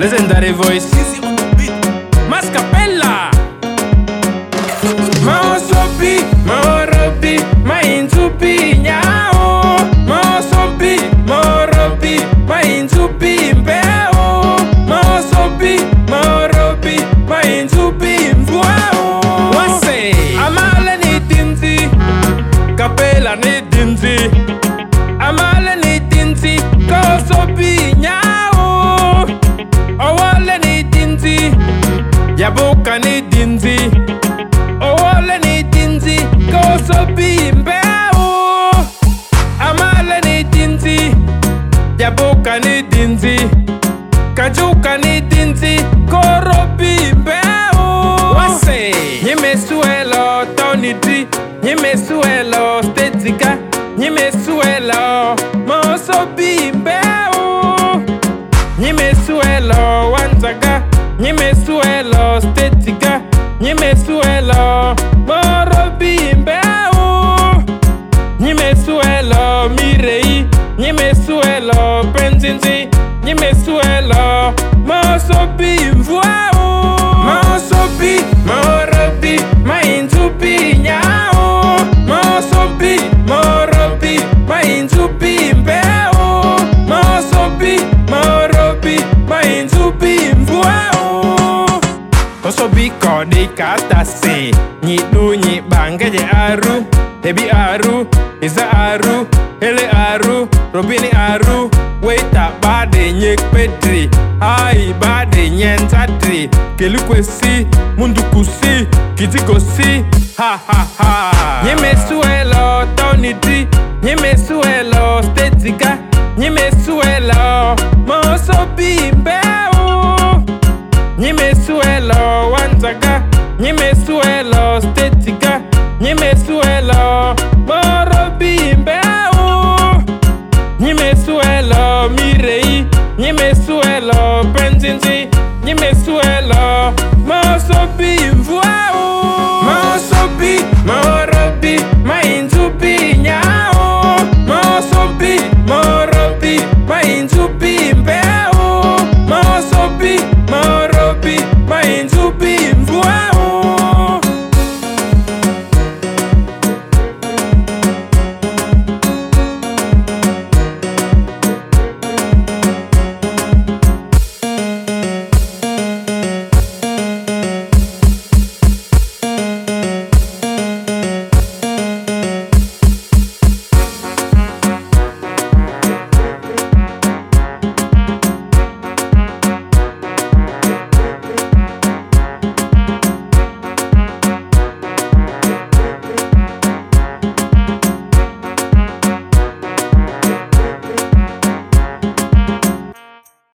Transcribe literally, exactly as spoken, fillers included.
legendary voice, Mascapella. Maosobi, Morobi, Mainzubi, Nyao. Maosobi, Morobi, Mainzubi, Mbeo. Maosobi, Morobi, Mainzubi, Mvwao. Wase, Amale ni dinzi, Capella ni dinzi. Amale ni dinzi, Kosobi, Nyao. Owale ni dinzi, Yabuka ni dinzi. Owale ni dinzi, Kosobi, Mbeo. Amale ni dinzi, Yabuka ni dinzi. Kajuka ni dinzi, Korobi, Mbeo. Wase, Nyime suelo, Tony D. Nyime suelo, Stetika. Nyime suelo, Mosobi, Mbeo. Nyime suelo, Wanzaga. Nyime suelo, Stetika. Nyime suelo, Morobi, Mbeo. Nyime suelo, Mirei. Nyime suelo, Penzinzi. Nyime suelo, Mosobi, Mvwao. Mosobi, Morobi, Mainzubi, Nyao. Mosobi, Morobi, Mainzubi, Mbeo. Mosobi, Morobi, Mainzubi, Mvwao. Kosobi kodi kata se. Nyidu nyi bangeje aru. Hebi aru, Iza aru, Hele aru, Robini aru. Waita bade nyek petri. Hai bade nyen tatri. Kelukwesi, mundukusi, kitikosi. Ha ha ha. Nyime suelo, Tony D. Nyime suelo, Stetika. Nyime suelo, Mosobi,